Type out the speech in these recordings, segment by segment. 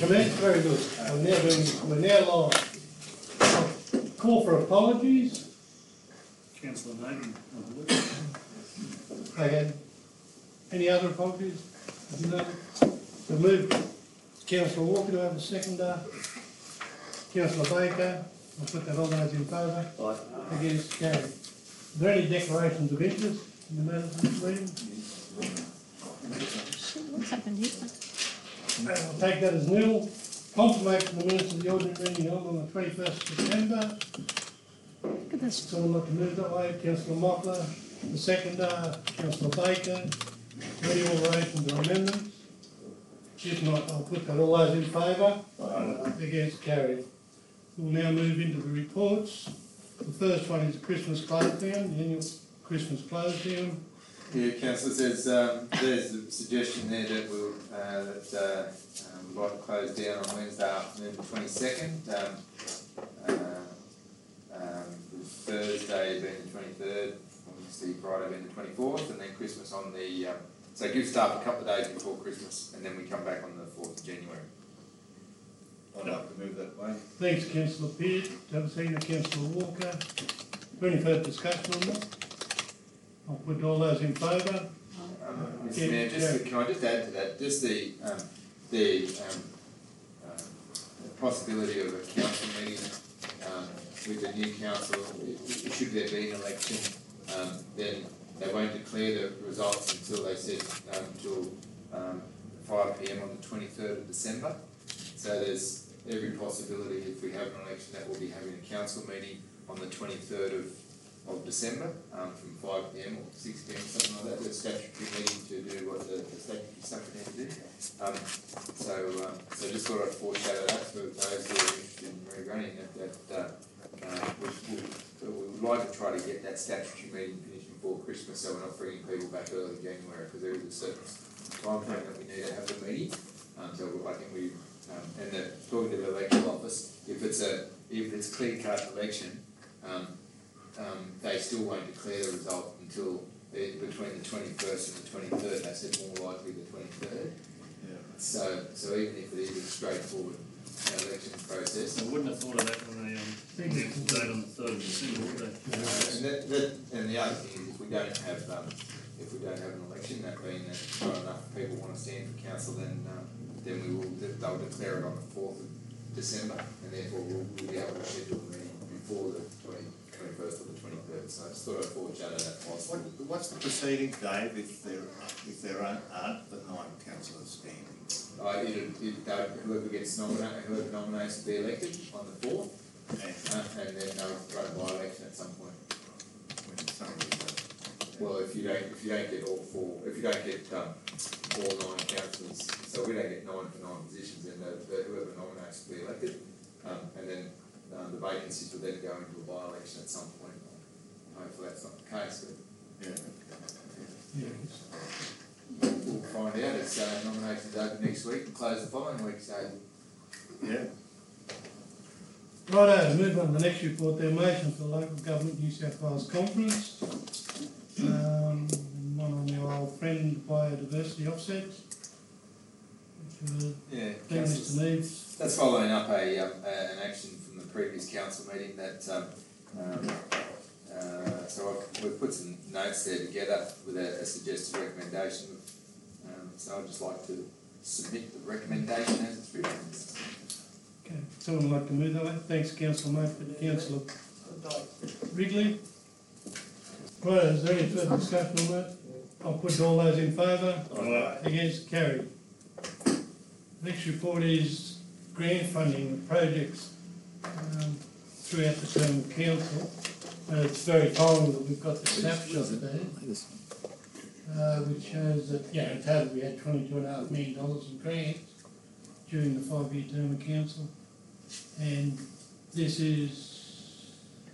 commenced, very good. We're now live. Call for apologies. Councillor Naden, I believe. Okay. Any other apologies? No. We move Councillor Walker to have the seconder. Councillor Baker, I'll put that all those in favour. Aye. Against, carried. Are there any declarations of interest in the matters of this meeting? What's happened here? I'll take that as nil. Confirmation of the minutes of the ordinary meeting held on the 21st of September. Look at this. Someone like to move that way? Councillor Mockler, the seconder, Councillor Baker. Any alterations or amendments? If not, I'll put that all those in favour. Against, carried. We'll now move into the reports. The first one is the Christmas close down, the annual Christmas close down. Yeah, Councillor says there's a suggestion there that we'd like to close down on Wednesday afternoon, the 22nd. Thursday being the 23rd, obviously Friday being the 24th, and then Christmas on the. So give staff a couple of days before Christmas, and then we come back on the 4th of January. I'd like to move that way. Thanks, Councillor Pearce. Have a second, Councillor Walker. Is there any further discussion on that? I'll put all those in favour. Mr. Mayor, can I just add to that, just the possibility of a council meeting with the new council, should there be an election, then they won't declare the results until they said until 5 PM on the 23rd of December. So there's every possibility if we have an election that we'll be having a council meeting on the 23rd of December from 5 PM or 6 PM, something like that. There's a statutory meeting to do what the statutory stuff we need to do. So just thought I'd foreshadow that for those who are interested in rerunning that we would like to try to get that statutory meeting finished before Christmas, so we're not bringing people back early January, because there is a certain time frame that we need to have the meeting. So I think we and talking to the electoral office, if it's clear cut election, they still won't declare the result until between the 21st and the 23rd. They said more likely the 23rd. Yeah. So even if it is a straightforward election process, I wouldn't have thought of that when they announced the date on the 3rd of December, would they? And the other thing is if we don't have an election, that being that not enough people want to stand for council, then they'll declare it on the 4th of December, and therefore we'll be able to schedule the meeting before the 21st or the 23rd. So I just thought I'd foreshadow that possible. What's the proceeding, Dave, if there aren't the 9 councillors standing? Whoever gets nominated, whoever nominates to be elected on the 4th, and then they'll run a by-election at some point. Well, if you don't get all 4, if you don't get all 9 councillors, so we don't get 9 for 9 positions, then whoever nominates to be elected, and then the vacancies will then go into a by-election at some point. Hopefully that's not the case, but we'll find out as nominations open next week and close the following week. So Righto, move on to the next report. There are motions for the Local Government New South Wales Conference. One on our old friend biodiversity offsets. Mr. Neves. That's following up an action from the previous council meeting that so we've put some notes there together with a suggested recommendation. So I'd just like to submit the recommendation as it's written. Okay, someone would like to move that way? Thanks, Councillor Murphy. Councillor Wrigley. Right, is there any further discussion on that? I'll put all those in favour. Against, carried. Next report is grant funding of projects throughout the term of council. It's very timely that we've got the snapshot there, which shows that, in total we had $22.5 million in grants during the 5-year term of council. And this is,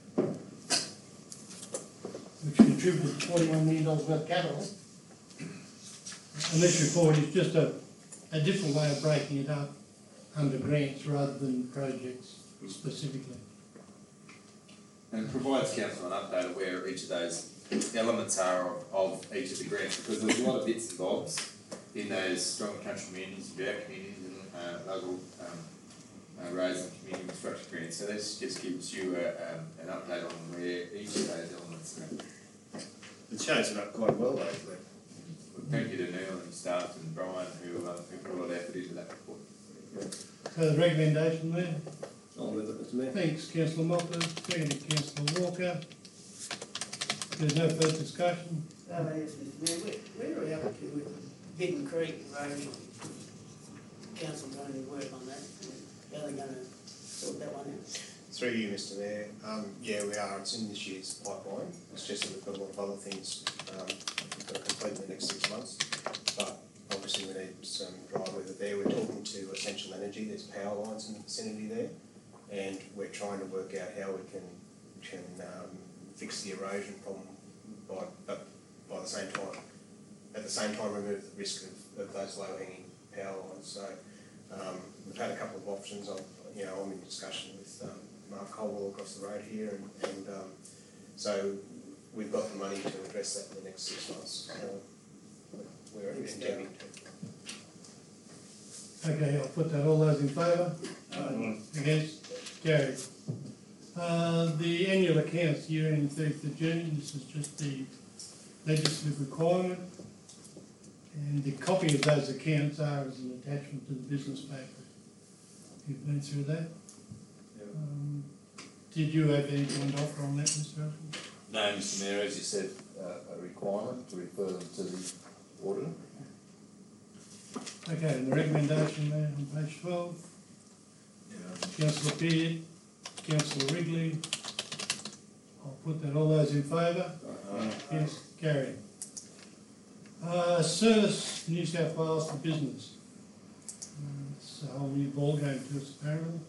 which contributed $41 million worth of capital. And this report is just a different way of breaking it up under grants rather than projects specifically. And it provides council an update of where each of those elements are of each of the grants, because there's a lot of bits and bobs in those strong country communities, our communities, and local, roads and community infrastructure grants, so this just gives you an update on where each of those elements are. It shows it up quite well though. Thank you to Neil and staff and Brian who put a lot of effort into that report. So the recommendation there, I'll move it, Mr Mayor. thanks councillor Moffat, seconded councillor Walker. There's no further discussion. Yes, Mr Mayor, where are we up to with Hidden Creek Road? Council going to work on that, how are they going to sort that one out? Through you, Mr Mayor. Yeah, we are. It's in this year's pipeline. It's just that we've got a lot of other things we've got to complete in the next 6 months. But obviously we need some drive with it there. We're talking to Essential Energy. There's power lines in the vicinity there, and we're trying to work out how we can fix the erosion problem by the same time. At the same time, remove the risk of those low-hanging power lines. So we've had a couple of options. I'm in discussion with Mark Colwell across the road here, and so we've got the money to address that in the next 6 months. We're intending to. Okay, I'll put that, all those in favour? Against? Carried. The annual accounts year ending 30th of June, this is just the legislative requirement, and the copy of those accounts are as an attachment to the business paper. You've been through that? Did you have anything to offer on that, Mr. Russell? No, Mr Mayor, as you said, a requirement to refer them to the auditor. Okay, and the recommendation there on page 12. Councillor Beard, Councillor Wrigley. I'll put that, all those in favour? Yes, carried. Service New South Wales for business. It's a whole new ballgame to us apparently.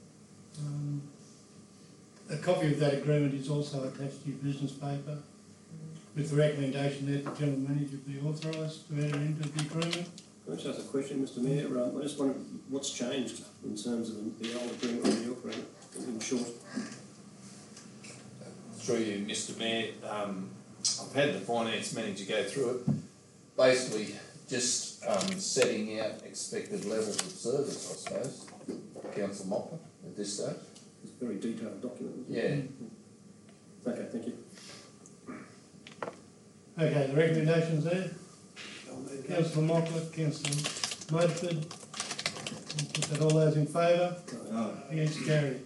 A copy of that agreement is also attached to your business paper with the recommendation that the general manager be authorised to enter into the agreement. Can I just ask a question, Mr Mayor? I just wonder what's changed in terms of the old agreement and the new agreement, in short. Through you, Mr Mayor, I've had the finance manager go through it. Basically, just setting out expected levels of service, I suppose. Councillor Moffat at this stage. It's a very detailed document. Yeah. Okay, thank you. Okay, the recommendations there. Councillor Moffat, Councillor Mudford. I'll put that, all those in favour? Against, carried.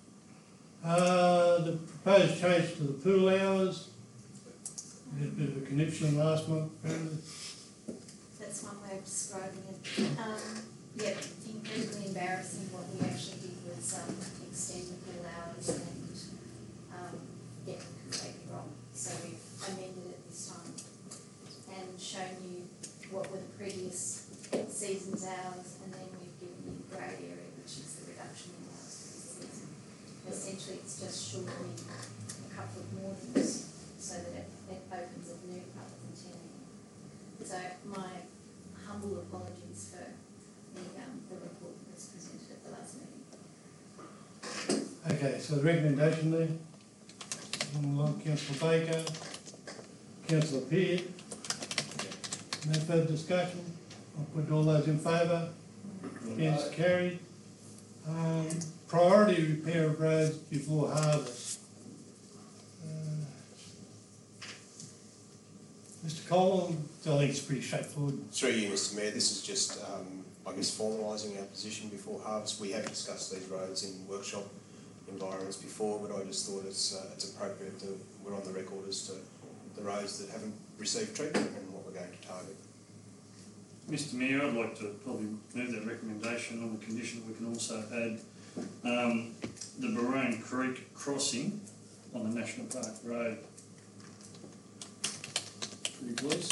The proposed change to the pool hours. We had a bit of a conniption last month, apparently. That's one way of describing it. Yeah, incredibly embarrassing. What we actually did was extend the pool hours and get it completely wrong. So we've amended it this time and shown you what were the previous season's hours, and then we've given you the grey area, which is the reduction in hours for this season. Essentially, it's just shortening a couple of mornings so that it opens at noon rather than 10 a.m. So my humble apologies for the report that was presented at the last meeting. Okay, so the recommendation there. Along Councillor Baker, Councillor Peard. No further discussion. I'll put all those in favour. Against, carried. Priority repair of roads before harvest. Mr. Colwell, I think it's pretty straightforward. Through you, Mr Mayor, this is just, I guess, formalising our position before harvest. We have discussed these roads in workshop environments before, but I just thought it's appropriate to, we're on the record as to the roads that haven't received treatment and what we're going to target. Mr Mayor, I'd like to probably move that recommendation on the condition that we can also add the Barone Creek crossing on the National Park Road. Pretty please.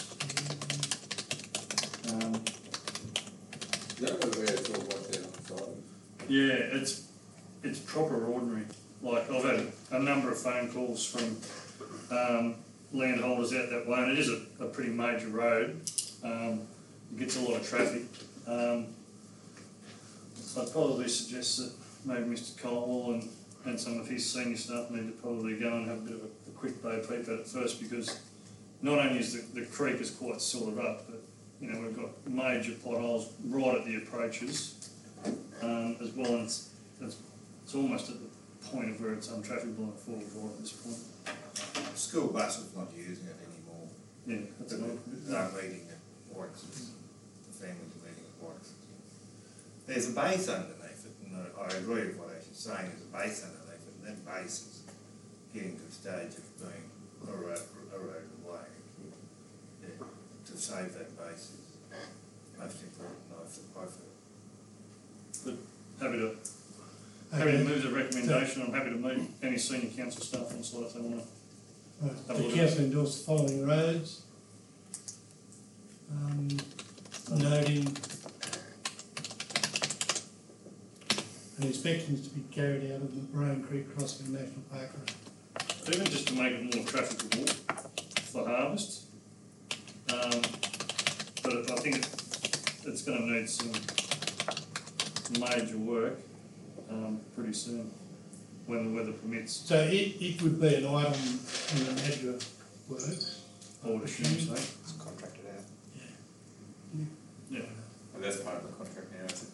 Is that where it's all washed out on the side? Yeah, it's proper ordinary. Like, I've had a number of phone calls from landholders out that way, and it is a pretty major road. It gets a lot of traffic. I'd probably suggest that maybe Mr Colwell and some of his senior staff need to probably go and have a bit of a quick bow peep at it first, because not only is the creek is quite silted up, but you know, we've got major potholes right at the approaches, as well, and it's almost at the point of where it's untrafficable and affordable at this point. School buses not using it anymore. Yeah, that's They're enough. meeting at Warwick's, the families are meeting at Warwick's. There's a base underneath it, and I agree with what Ashley's saying, there's a base underneath it, and that base is getting to the stage of being eroded away. Yeah, to save that base is most important, I feel. Happy to move the recommendation. I'm happy to meet any senior council staff on site if they want to. Right, the council endorse the following roads. Noting an inspection is to be carried out of the Maroon Creek Crossing National Park Road. Even just to make it more trafficable for harvest. But I think it's going to need some major work pretty soon, when the weather permits. So it would be an item in the measure works. I would assume so. It's contracted out. Yeah. And that's part of the contract now, is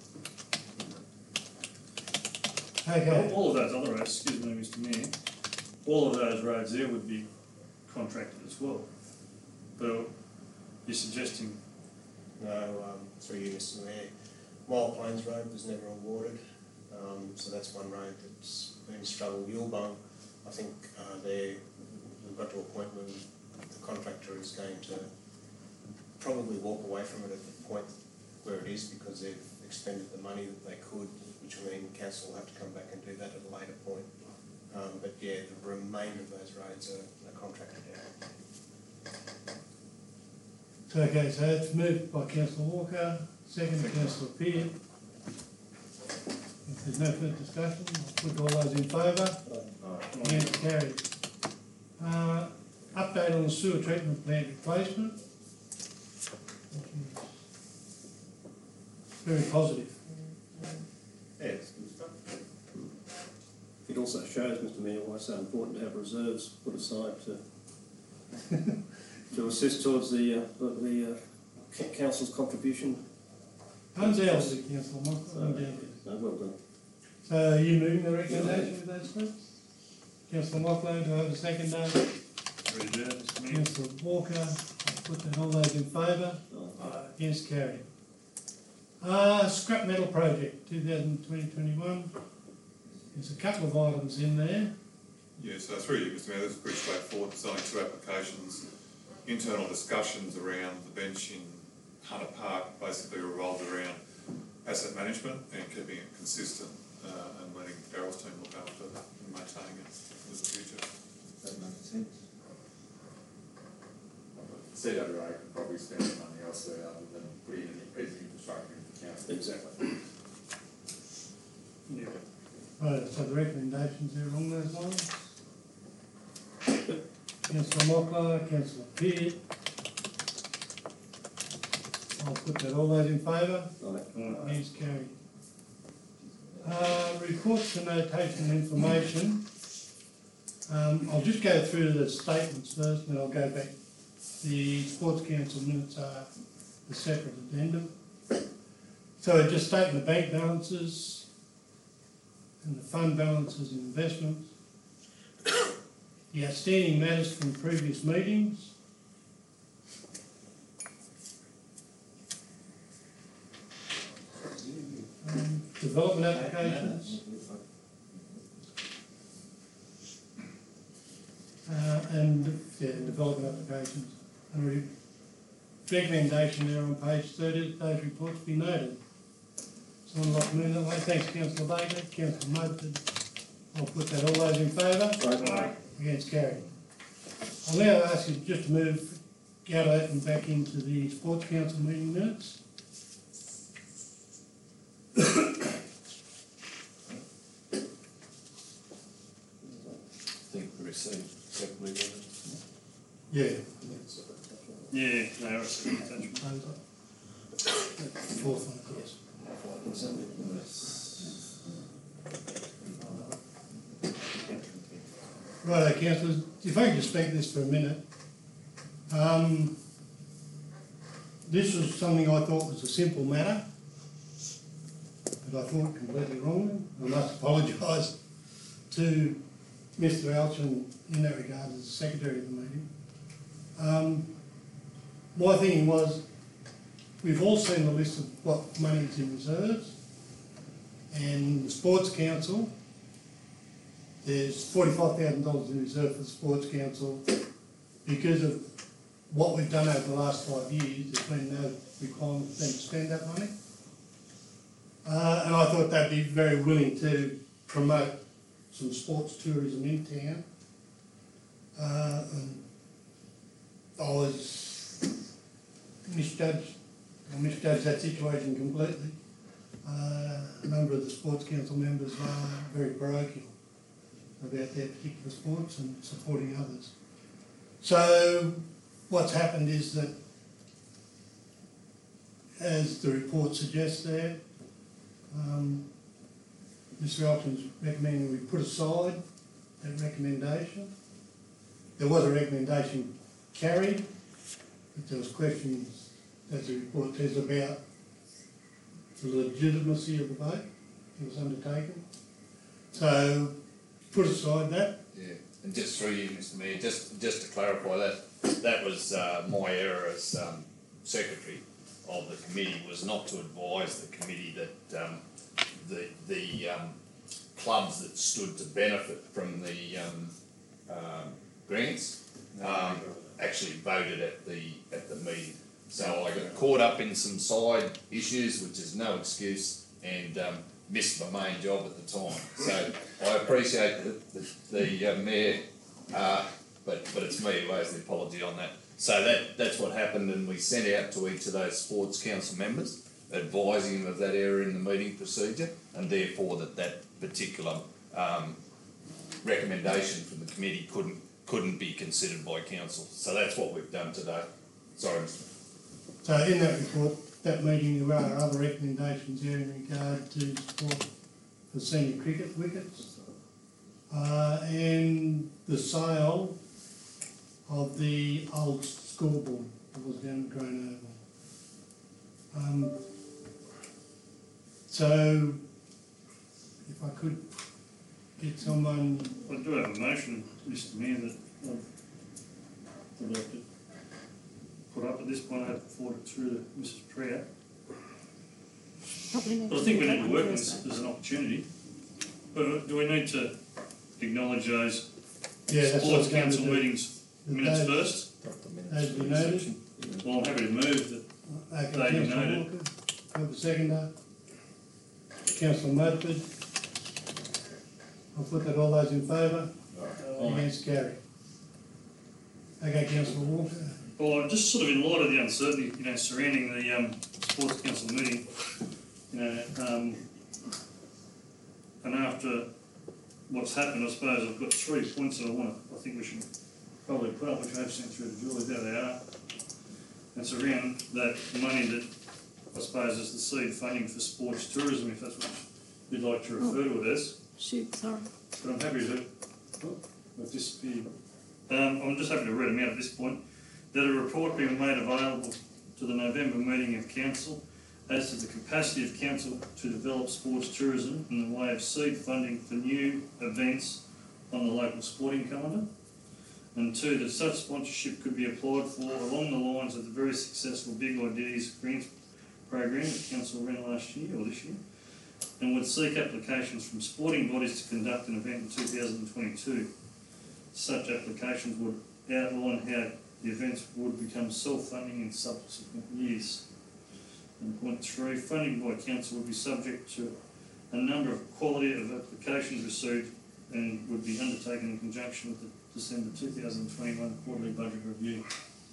it? Okay, All of those other roads, excuse me, Mr Mayor, all of those roads there would be contracted as well. But you're suggesting, No, through you, Mr Mayor, Mile Plains Road was never awarded, so that's one road that's been struggled. Yulbung, I think we've got to a point where the contractor is going to probably walk away from it at the point where it is, because they've expended the money that they could, which will mean council will have to come back and do that at a later point. But yeah, the remainder of those roads are contracted out. so okay, so it's moved by councillor Walker, second councillor Pearce. If there's no further discussion, I'll put all those in favour. Against, carried. Update on the sewer treatment plant replacement. Very positive. Yeah, it's good stuff. It also shows, Mr Mayor, why it's so important to have reserves put aside to assist towards the council's contribution. Undoubtedly, councillor Moncur, undoubtedly. No, well done. So are you moving the recommendation with those steps? Councillor Mockler, do I have a second now? ready to do that, Mr Mayor? Councillor Walker, I'll put that, all those in favour? Against, carried. Scrap metal project, 2020-21. There's a couple of items in there. Yeah, so through you, Mr Mayor, this is pretty straightforward. There's only two applications. Internal discussions around the bench in Hunter Park basically revolved around asset management and keeping it consistent and letting Daryl's team look after and maintaining it for the future. That makes sense. CWA could probably spend the money elsewhere other than putting in a piece of infrastructure into council. Exactly. Yeah. Right, so the recommendations there along those lines. Councillor Mockler, Councillor Pearce. I'll put that, all those in favour? Against, carried. Reports and notation and information. I'll just go through the statements first, and then I'll go back. The Sports Council minutes are a separate addendum. So just stating the bank balances and the fund balances and investments. The outstanding matters from previous meetings. Development applications. Development applications. And recommendation there on page 30 that those reports be noted. Someone like to move that way? Thanks, Councillor Baker. Councillor Mudford. I'll put that, all those in favour? Aye. Against, carried. I'll now ask you just to move out of that and back into the Sports Council meeting minutes. I think we received separately, didn't we? Yeah. Yeah, they are a second attachment. Fourth one, yes. Right, councillors, if I can just speak this for a minute. This was something I thought was a simple matter. but I thought completely wrongly. I must apologise to Mr. Alchin in that regard as the secretary of the meeting. My thinking was, we've all seen the list of what money is in reserves, and the Sports Council, there's $45,000 in reserve for the Sports Council. Because of what we've done over the last 5 years, there's been no requirement for them to spend that money. And I thought they'd be very willing to promote some sports tourism in town. And I was misjudged that situation completely. A number of the Sports Council members are very parochial about their particular sports and supporting others. So what's happened is that, as the report suggests there, Mr. Alton's recommending we put aside that recommendation. There was a recommendation carried, but there was questions, as the report says, about the legitimacy of the vote that was undertaken. So put aside that. Yeah, and just through you, Mr. Mayor, just to clarify that was my error as secretary of the committee, was not to advise the committee that the clubs that stood to benefit from the grants actually voted at the meeting. So I got caught up in some side issues, which is no excuse, and missed my main job at the time. So I appreciate the mayor, but it's me who owes the apology on that. So that's what happened, and we sent out to each of those Sports Council members advising them of that error in the meeting procedure, and therefore that particular recommendation from the committee couldn't be considered by council. So that's what we've done today. Sorry, Mr. So in that report, that meeting, there are other recommendations there in regard to support for senior cricket wickets, and the sale of the old scoreboard that was down at Green Oval. So if I could get someone... I do have a motion, Mr. Mayor, that I'd like to put up at this point. I have to forward it through to Mrs. Priya. But I think we need to work on this as an opportunity. But do we need to acknowledge those Sports Council meetings minutes first? As we noted. Well, I'm happy to move that they be noted. Have a seconder. Councillor Mudford. I'll put that, all those in favour. Against, carry. Okay, Councillor Walker. Well, just sort of in light of the uncertainty, surrounding the Sports Council meeting, and after what's happened, I suppose I've got 3 points that I think we should probably put up, which I have sent through to Julie. There they are. It's around that money that I suppose is the seed funding for sports tourism, if that's what you'd like to refer to it as. Shoot, sorry. But I'm happy to. I've disappeared. I'm just happy to read them out at this point. That a report being made available to the November meeting of council as to the capacity of council to develop sports tourism in the way of seed funding for new events on the local sporting calendar. And 2, that such sponsorship could be applied for along the lines of the very successful Big Ideas Grants program that council ran last year or this year, and would seek applications from sporting bodies to conduct an event in 2022. Such applications would outline how the events would become self-funding in subsequent years. And point 3, funding by council would be subject to a number of quality of applications received and would be undertaken in conjunction with the December 2021 quarterly budget review.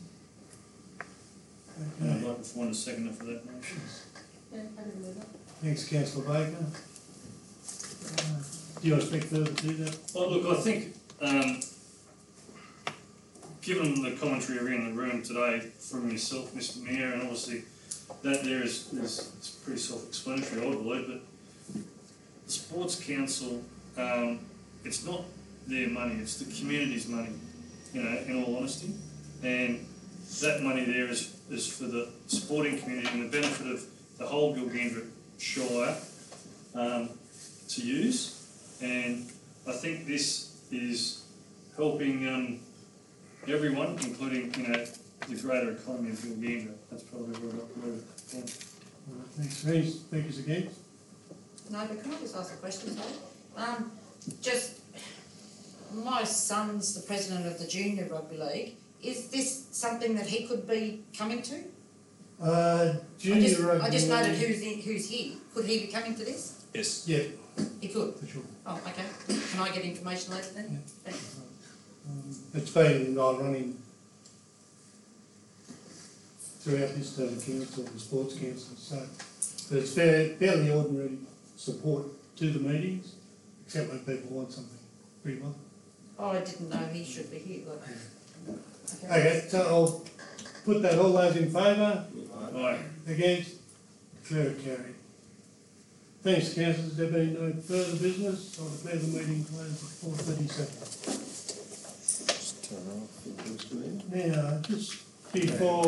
And I'd like to find a seconder for that motion. Thanks, Councillor Baker. Do you want to speak further to that? Well, look, I think, given the commentary around the room today from yourself, Mr. Mayor, and obviously that there is pretty self-explanatory, I believe, but the Sports Council, it's not their money, it's the community's money, in all honesty, and that money there is for the sporting community and the benefit of the whole Gilgandra Shire, to use, and I think this is helping everyone, including the greater economy of Gilgandra. That's probably where it comes. Thanks, Reece. Speakers against? No, but can I just ask a question, sorry? Just, my son's the president of the junior rugby league. Is this something that he could be coming to? Junior rugby. I just noted who's here. Could he be coming to this? Yes. Yeah, He could? for sure. Oh, okay. Can I get information later then? Yeah. Thanks. It's been running throughout this term of council, the sports council, so there's fairly ordinary support to the meetings, except when people want something, pretty well. Oh, I didn't know he should be here, but... Okay, so I'll put that, all those in favour, Aye. against, declare it carried. Thanks, councillors, there being no further business, I'll declare the meeting closed at 4:37. Just turn off, Mr Mayor. Now, just before